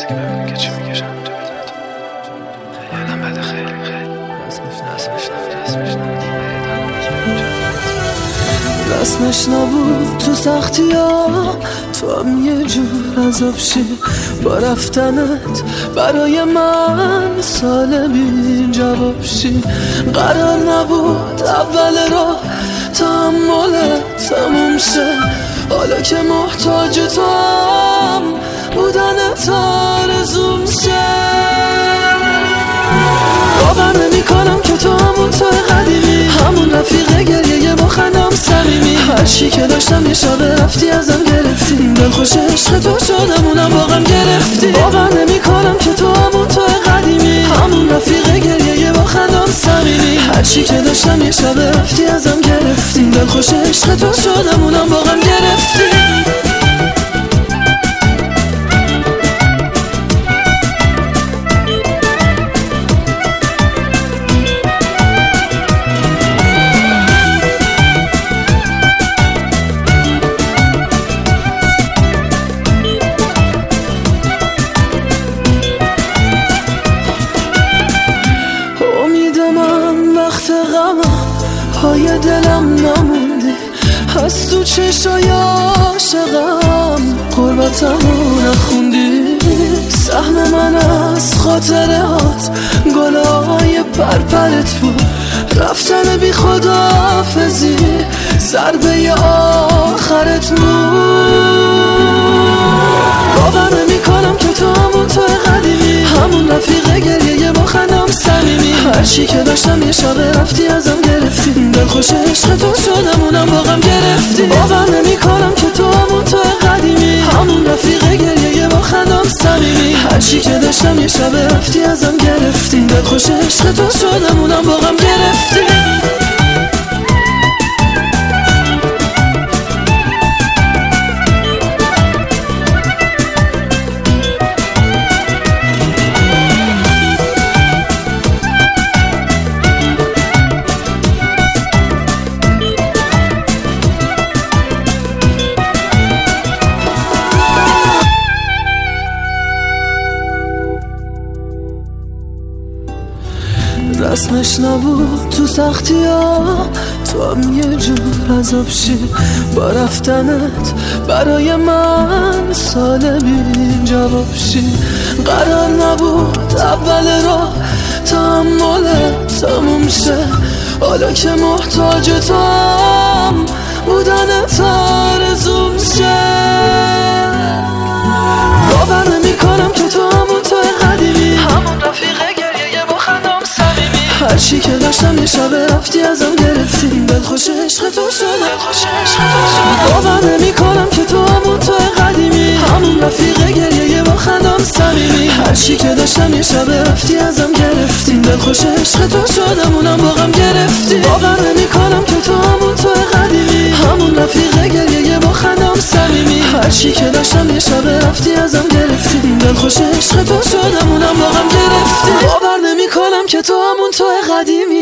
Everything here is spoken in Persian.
کسی که ببینی که چی میکشم اینجا بدون تو خیلی آدم بده، خیلی رسمش نبود تو سختی ها، تو هم یه جور عذاب شی با رفتنت برای من سال بی جواب شی. قرار نبود اول راه تحملت تموم شه، حالا که محتاج تو هم بودنت آرزوم شه. باور نمی کنم که تو همون تو قدیمی، همون رفیق گریه با خندم صمیمی. هر چی که داشتم یه شب رفتی ازم گرفتی، دلخوش عشق تو شدم اونم واقعا گرفتی. باور نمی کنم که تو همون تو قدیمی، همون رفیق گریه با خندم صمیمی. هر چی که داشتم یه شب رفتی ازم گرفتی، دلخوش عشق تو شدم اونم واقعا گرفتی. پای دلم نموندی، از تو چشای عاشقم قربتمو نخوندی. سهم من از خاطره هات گلای پرپرت بود، رفتن بی خداحافظی ضربه آخرت بود. باور نمی کنم که تو همون تو قدیمی، همون رفیق گریه با خندم صمیمی. هر چی که داشتم یه شب رفتی ازم گرفتی، دلخوش عشق تو شدم اونم واقعا گرفتی. باور نمی کنم که تو همون تو قدیمی، همون رفیق گریه با خندم صمیمی. هر چی که داشتم یه شب رفتی ازم گرفتی، دلخوش عشق تو شدم اونم واقعا گرفتی. رسمش نبود تو سختی ها، تو هم یه جور عذاب شی با رفتنت برای من سال بی جواب شی. قرار نبود اول راه تحملت تموم شه، حالا که محتاج تو هم بودنت آرزوم شه. باور نمی کنم که تو همون تو قدیمی، همون رفیق گریه با خندم صمیمی. هر چی که داشتم یه شب رفتی ازم گرفتی، دلخوش عشق تو شدم. باور نمی کنم که تو همون تو قدیمی، همون رفیق گریه با خندم صمیمی. هر چی که داشتم یه شب رفتی ازم گرفتی، دلخوش عشق تو شدم اونم واقعا گرفتی. باور نمی کنم که تو همون تو قدیمی، همون رفیق گریه با خندم صمیمی. هر چی که داشتم یه شب رفتی ازم گرفتی، دلخوش عشق تو شدم اونم واقعا گرفتی. باور نمی کنم که تو همون تو قدیمی،